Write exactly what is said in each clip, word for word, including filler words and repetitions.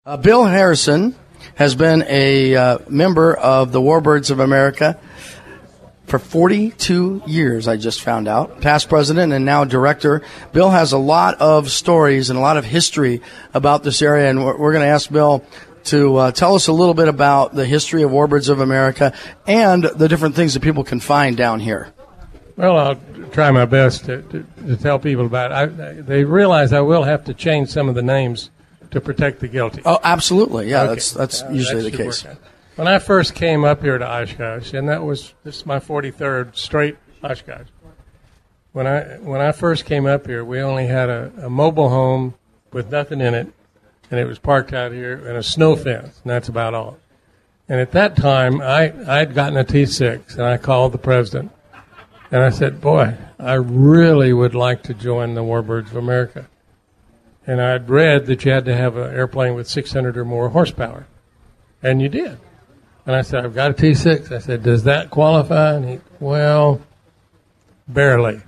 Uh, Bill Harrison has been a uh, member of the Warbirds of America for forty-two years, I just found out. Past president and now director. Bill has a lot of stories and a lot of history about this area, and we're, we're going to ask Bill to uh, tell us a little bit about the history of Warbirds of America and the different things that people can find down here. Well, I'll try my best to, to, to tell people about it. I, they realize I will have to change some of the names to protect the guilty. Oh, absolutely. Yeah, okay. that's that's uh, usually that the case. When I first came up here to Oshkosh, and that was this is my forty-third straight Oshkosh. When I when I first came up here, we only had a, a mobile home with nothing in it, and it was parked out here, and a snow fence, and that's about all. And at that time, I I'd gotten a T six, and I called the president, and I said, "Boy, I really would like to join the Warbirds of America." And I'd read that you had to have an airplane with six hundred or more horsepower. And you did. And I said, I've got a T six. I said, does that qualify? And he, well, barely.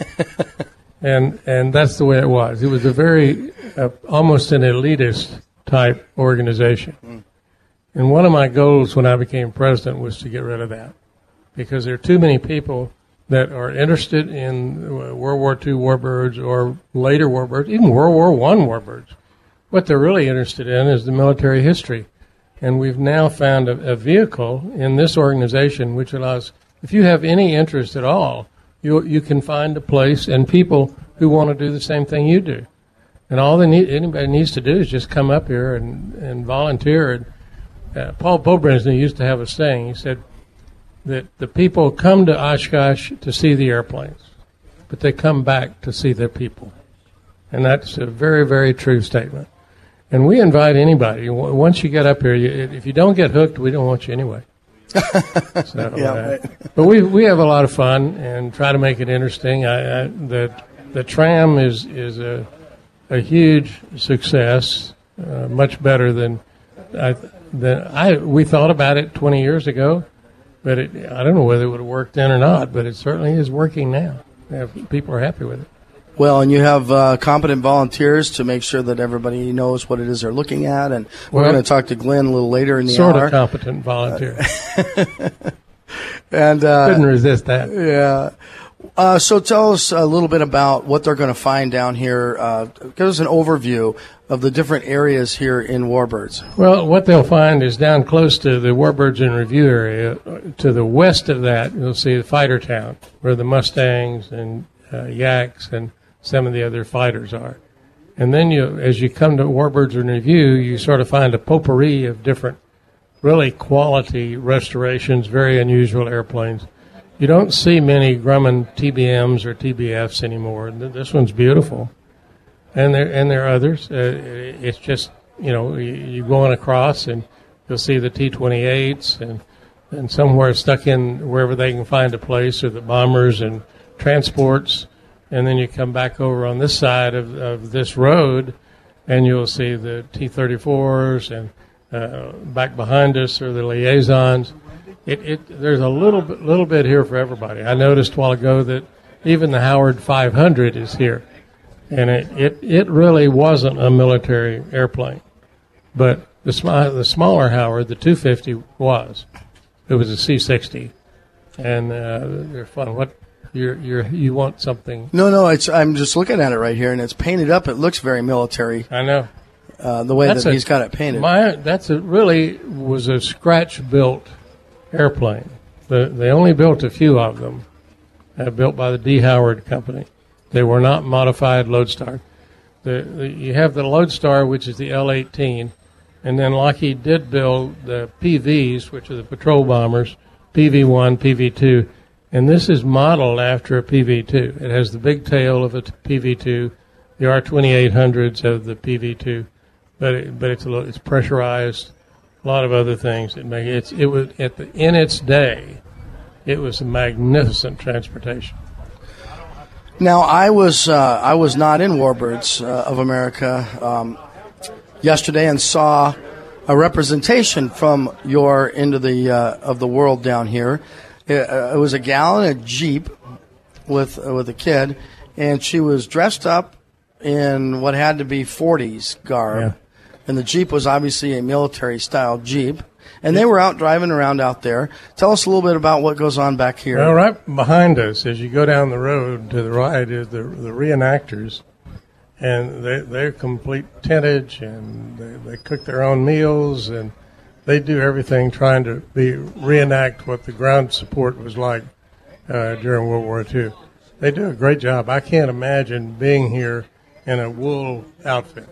and and that's the way it was. It was a very, uh, almost an elitist type organization. Mm. And one of my goals when I became president was to get rid of that. Because there are too many people that are interested in World War Two warbirds or later warbirds, even World War One warbirds. What they're really interested in is the military history. And we've now found a, a vehicle in this organization which allows, if you have any interest at all, you you can find a place and people who want to do the same thing you do. And all they need, anybody needs to do is just come up here and, and volunteer. And, uh, Paul Bobrenz used to have a saying. He said, that the people come to Oshkosh to see the airplanes, but they come back to see their people. And that's a very, very true statement. And we invite anybody. Once you get up here, you, if you don't get hooked, we don't want you anyway. so, yeah, uh, right. But we we have a lot of fun and try to make it interesting. I, I, the the tram is is a a huge success, uh, much better than I than I we thought about it twenty years ago. But it, I don't know whether it would have worked then or not, but it certainly is working now. Yeah, people are happy with it. Well, and you have uh, competent volunteers to make sure that everybody knows what it is they're looking at. And we're well, going to talk to Glenn a little later in the sort hour. Sort of competent volunteer. and uh, Couldn't resist that. Yeah. Uh, so tell us a little bit about what they're going to find down here. Uh, give us an overview of the different areas here in Warbirds. Well, what they'll find is down close to the Warbirds in Review area, to the west of that, you'll see the fighter town, where the Mustangs and uh, Yaks and some of the other fighters are. And then you, as you come to Warbirds in Review, you sort of find a potpourri of different, really quality restorations, very unusual airplanes. You don't see many Grumman T B Ms or T B Fs anymore. This one's beautiful. And there and there are others. Uh, it's just, you know, you, you go on across and you'll see the T twenty-eights and, and somewhere stuck in wherever they can find a place, or the bombers and transports. And then you come back over on this side of, of this road and you'll see the T thirty-fours, and uh, back behind us are the liaisons. It, it, there's a little bit, little bit here for everybody. I noticed a while ago that even the Howard five hundred is here. And it, it, it really wasn't a military airplane. But the, sm- the smaller Howard, the two fifty, was. It was a C sixty. And uh, they're fun. What you're, you're, you want something? No, no, it's, I'm just looking at it right here, and it's painted up. It looks very military. I know. Uh, the way that's that a, he's got it painted. My, that's a, really was a scratch-built airplane. The, they only built a few of them, uh, built by the D. Howard Company. They were not modified Lodestar. The, the, you have the Lodestar, which is the L eighteen, and then Lockheed did build the P Vs, which are the patrol bombers, P V one, P V two, and this is modeled after a P V two. It has the big tail of a P V two, the R twenty-eight hundreds of the P V two, but it, but it's a little, it's pressurized, a lot of other things that make it. It's, it was at the, in its day, it was a magnificent transportation. Now, I was uh, I was not in Warbirds uh, of America um, yesterday and saw a representation from your end of the uh, of the world down here. It, uh, it was a gal in a Jeep with uh, with a kid, and she was dressed up in what had to be forties garb. And the Jeep was obviously a military-style Jeep. And they were out driving around out there. Tell us a little bit about what goes on back here. Well, right behind us, as you go down the road to the right, is the, the reenactors. And they, they're complete tentage, and they, they cook their own meals, and they do everything trying to be reenact what the ground support was like uh, during World War Two. They do a great job. I can't imagine being here in a wool outfit.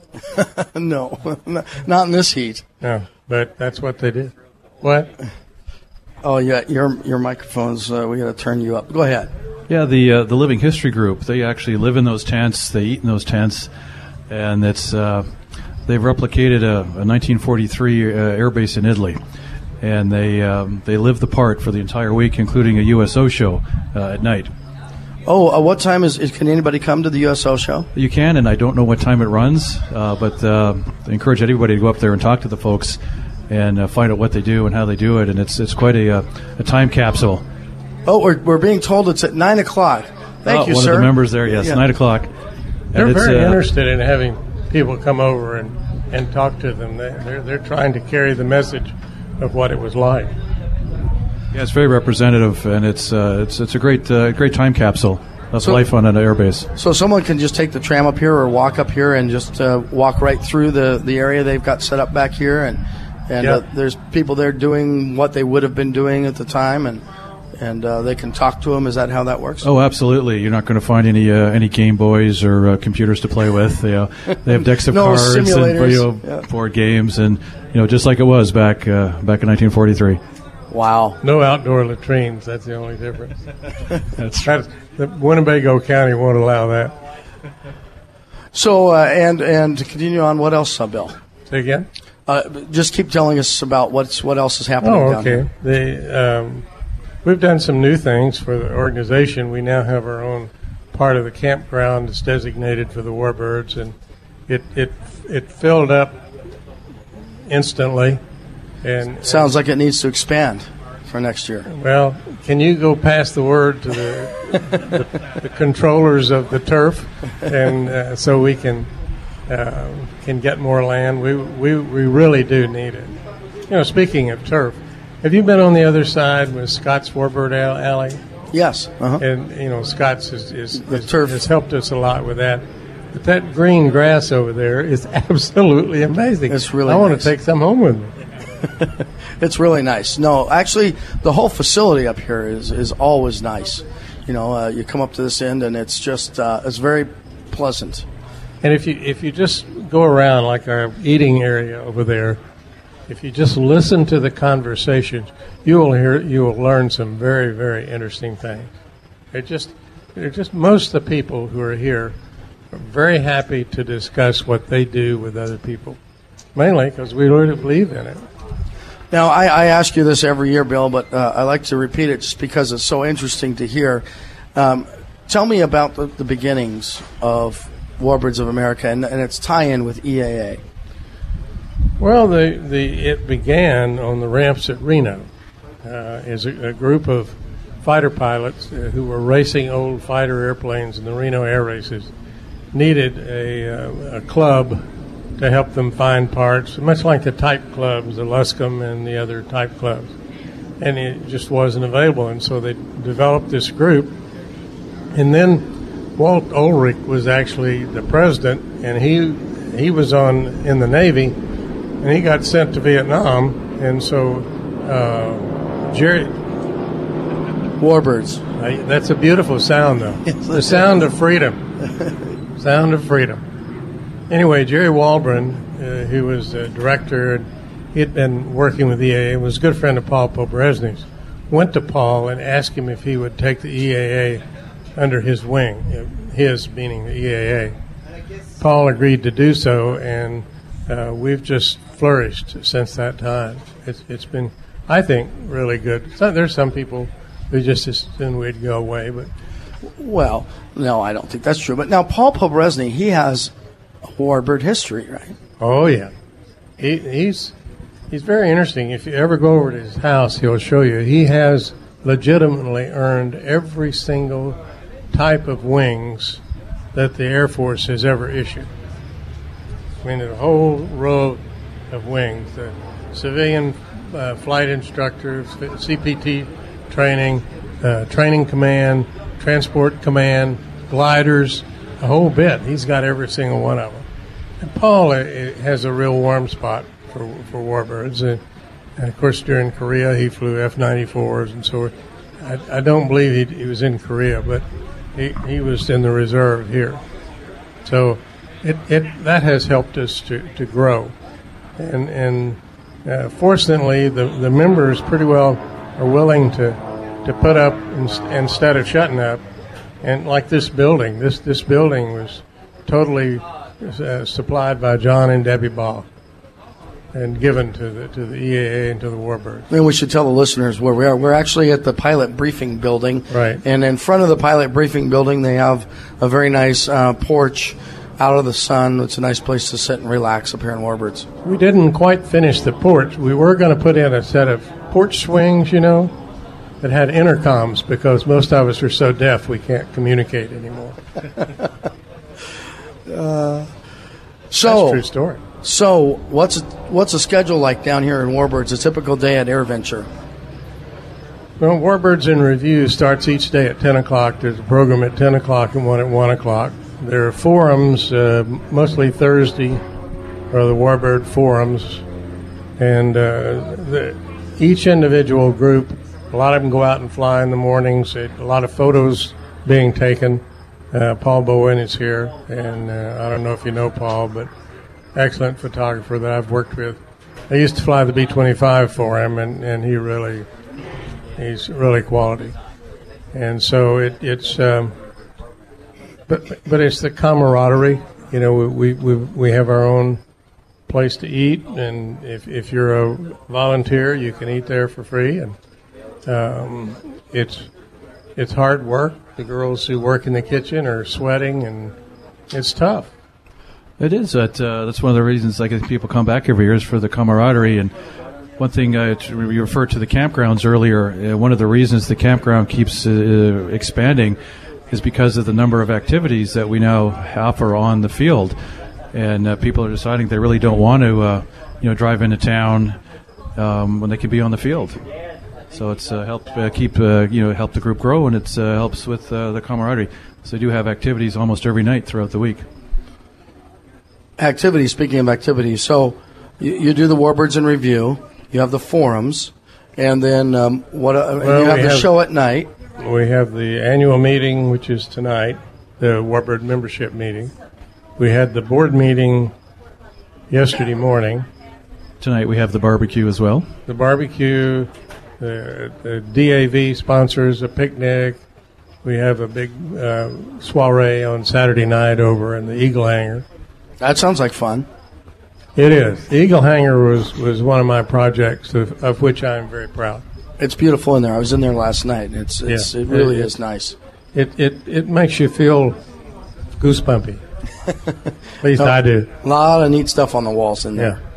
No, not in this heat. No, but that's what they did. What? Oh, yeah, your your microphone's, uh, we got to turn you up. Go ahead. Yeah, the uh, the Living History Group, they actually live in those tents, they eat in those tents, and it's uh, they've replicated a, a nineteen forty-three uh, air base in Italy, and they um, they live the part for the entire week, including a U S O show uh, at night. Oh, uh, what time is, is, can anybody come to the U S O show? You can, and I don't know what time it runs, uh, but uh, I encourage everybody to go up there and talk to the folks and uh, find out what they do and how they do it, and it's it's quite a, a time capsule. Oh, we're, we're being told it's at nine o'clock. Thank oh, you, one sir. One of the members there, yes, yeah. nine o'clock. They're and very uh, interested in having people come over and, and talk to them. They, they're, they're trying to carry the message of what it was like. Yeah, it's very representative, and it's uh, it's it's a great uh, great time capsule of so, life on an airbase. So someone can just take the tram up here or walk up here and just uh, walk right through the, the area they've got set up back here, and and yeah. uh, there's people there doing what they would have been doing at the time, and and uh, they can talk to them. Is that how that works? Oh, absolutely. You're not going to find any uh, any Game Boys or uh, computers to play with. They, uh, they have decks of no cards and simulators. you know, yeah. board games, and you know, just like it was back uh, back in nineteen forty-three. Wow. No outdoor latrines. That's the only difference. That's That's, the Winnebago County won't allow that. So, uh, and and to continue on, what else, uh, Bill? Say again? Uh, just keep telling us about what's what else is happening. Oh, down okay. here. The, um, we've done some new things for the organization. We now have our own part of the campground that's designated for the warbirds, and it it it filled up instantly. And sounds like it needs to expand for next year. Well, can you go pass the word to the, the, the controllers of the turf, and uh, so we can uh, can get more land? We, we we really do need it. You know, speaking of turf, have you been on the other side with Scott's Warbird Alley? Yes. Uh-huh. And you know, Scott's is, is, the is, turf has helped us a lot with that. But that green grass over there is absolutely amazing. It's really I want nice. to take some home with me. It's really nice. No, actually, the whole facility up here is, is always nice. You know, uh, you come up to this end, and it's just uh, it's very pleasant. And if you if you just go around like our eating area over there, if you just listen to the conversations, you will hear you will learn some very very interesting things. They're just they're just most of the people who are here are very happy to discuss what they do with other people, mainly because we really believe in it. Now, I, I ask you this every year, Bill, but uh, I like to repeat it just because it's so interesting to hear. Um, tell me about the, the beginnings of Warbirds of America and, and its tie-in with E A A. Well, the, the it began on the ramps at Reno uh, as a, a group of fighter pilots uh, who were racing old fighter airplanes in the Reno air races needed a, uh, a club to help them find parts, much like the type clubs, the Luscombe and the other type clubs. And it just wasn't available, and so they developed this group. And then Walt Ulrich was actually the president, and he he was on in the Navy, and he got sent to Vietnam, and so uh, Jerry... Warbirds. Uh, that's a beautiful sound, though. The sound of freedom. Sound of freedom. Anyway, Jerry Waldron, uh, who was the director, he had been working with E A A, was a good friend of Paul Pobresny's, went to Paul and asked him if he would take the E A A under his wing, his meaning the E A A. Paul agreed to do so, and uh, we've just flourished since that time. It's, it's been, I think, really good. So, there's some people who just assumed we'd go away, but... Well, no, I don't think that's true. But now, Paul Pobresny, he has Warbird history, right? Oh yeah, he, he's he's very interesting. If you ever go over to his house, he'll show you. He has legitimately earned every single type of wings that the Air Force has ever issued. I mean, a whole row of wings. The civilian uh, flight instructors, C P T training, uh, training command, transport command, gliders, a whole bit. He's got every single one of them. And Paul uh, has a real warm spot for for warbirds. Uh, and, of course, during Korea, he flew F ninety-fours, and so I, I don't believe he, he was in Korea, but he, he was in the reserve here. So it, it that has helped us to, to grow. And, and uh, fortunately, the, the members pretty well are willing to, to put up in, instead of shutting up. And like this building, this, this building was totally uh, supplied by John and Debbie Ball and given to the to the E A A and to the Warbirds. And we should tell the listeners where we are. We're actually at the Pilot Briefing Building. Right. And in front of the Pilot Briefing Building, they have a very nice uh, porch out of the sun. It's a nice place to sit and relax up here in Warbirds. We didn't quite finish the porch. We were going to put in a set of porch swings, you know, that had intercoms because most of us are so deaf we can't communicate anymore. uh, so, That's a true story. So, what's what's the schedule like down here in Warbirds? A typical day at AirVenture? Well, Warbirds in Review starts each day at ten o'clock. There's a program at ten o'clock and one at one o'clock. There are forums, uh, mostly Thursday, are the Warbird forums. And uh, the, each individual group, a lot of them go out and fly in the mornings. A lot of photos being taken. Uh, Paul Bowen is here, and uh, I don't know if you know Paul, but excellent photographer that I've worked with. I used to fly the B twenty-five for him, and, and he really, he's really quality. And so it, it's, um, but but it's the camaraderie. You know, we we we have our own place to eat, and if if you're a volunteer, you can eat there for free. And um, it's it's hard work. The girls who work in the kitchen are sweating, and it's tough. It is. That, uh, that's one of the reasons I guess people come back every year is for the camaraderie. And one thing, uh, you referred to the campgrounds earlier. Uh, one of the reasons the campground keeps uh, expanding is because of the number of activities that we now offer on the field. And uh, people are deciding they really don't want to, uh, you know, drive into town um, when they can be on the field. So it's uh, helped uh, keep, uh, you know, help the group grow, and it uh, helps with uh, the camaraderie. So they do have activities almost every night throughout the week. Activities, speaking of activities, so you, you do the Warbirds in Review, you have the forums, and then um, what? Uh, well, you have the have, show at night. We have the annual meeting, which is tonight, the Warbird membership meeting. We had the board meeting yesterday morning. Tonight we have the barbecue as well. The barbecue, the, the D A V sponsors a picnic. We have a big uh, soiree on Saturday night over in the Eagle Hangar. That sounds like fun. It is. The Eagle Hangar was, was one of my projects of, of which I am very proud. It's beautiful in there. I was in there last night. It's, it's yeah, it really it, is nice. It, it it makes you feel goosebumpy. At least no, I do. A lot of neat stuff on the walls in there. Yeah.